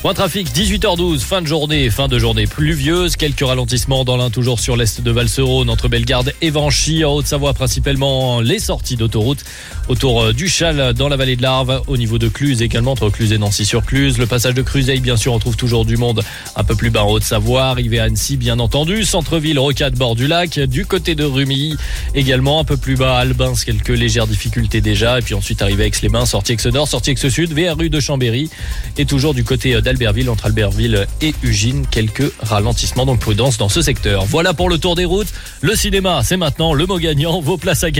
Point trafic, 18h12, fin de journée pluvieuse. Quelques ralentissements dans l'Ain, toujours sur l'est de Val-Serone, entre Bellegarde et Vanchy. En Haute-Savoie, principalement les sorties d'autoroute autour du Châle, dans la vallée de l'Arve, au niveau de Cluse également, entre Cluse et Nancy-sur-Cluse. Le passage de Cruzeil, bien sûr, on trouve toujours du monde un peu plus bas en Haute-Savoie. Arrivé à Annecy, bien entendu. Centre-ville, Rocade, bord du lac. Du côté de Rumilly, également un peu plus bas, Albins, quelques légères difficultés déjà. Et puis ensuite, arrivé à Aix-les-Bains, sortie Aix-Nord, sortie Aix-Sud, vers rue de Chambéry. Et toujours du côté d'Albertville, entre Albertville et Ugine, quelques ralentissements, donc prudence dans ce secteur. Voilà pour le tour des routes. Le cinéma, c'est maintenant le mot gagnant, vos places à gagner.